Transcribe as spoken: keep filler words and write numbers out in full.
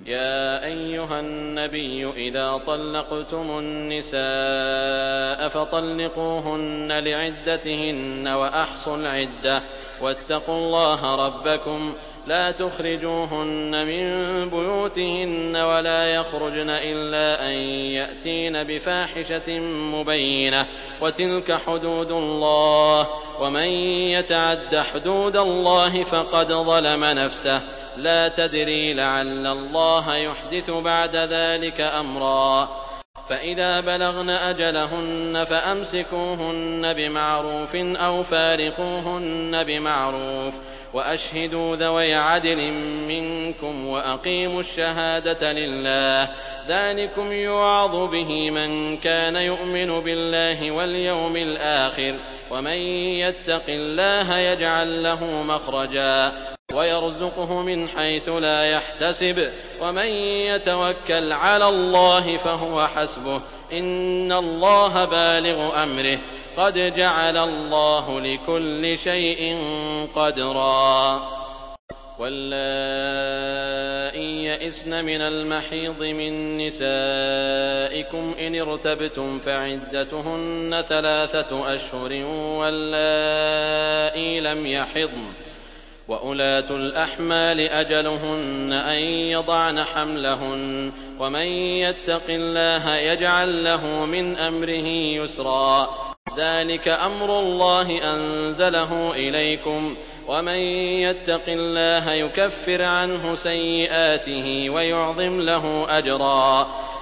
يا أيها النبي إذا طلقتم النساء فطلقوهن لعدتهن وأحصوا العدة واتقوا الله ربكم لا تخرجوهن من بيوتهن ولا يخرجن إلا أن يأتين بفاحشة مبينة وتلك حدود الله ومن يتعد حدود الله فقد ظلم نفسه لا تدري لعل الله يحدث بعد ذلك أمرا فإذا بلغن أجلهن فأمسكوهن بمعروف أو فارقوهن بمعروف وأشهدوا ذوي عدل منكم وأقيموا الشهادة لله ذلكم يوعظ به من كان يؤمن بالله واليوم الآخر ومن يتق الله يجعل له مخرجا ويرزقه من حيث لا يحتسب ومن يتوكل على الله فهو حسبه إن الله بالغ أمره قد جعل الله لكل شيء قدرا واللائي يئسن من المحيض من نسائكم إن ارتبتم فعدتهن ثلاثة أشهر واللائي لم يحضن وأولاة الأحمال أجلهن أن يضعن حملهن ومن يتق الله يجعل له من أمره يسرا ذلك أمر الله أنزله إليكم ومن يتق الله يكفر عنه سيئاته ويعظم له أجرا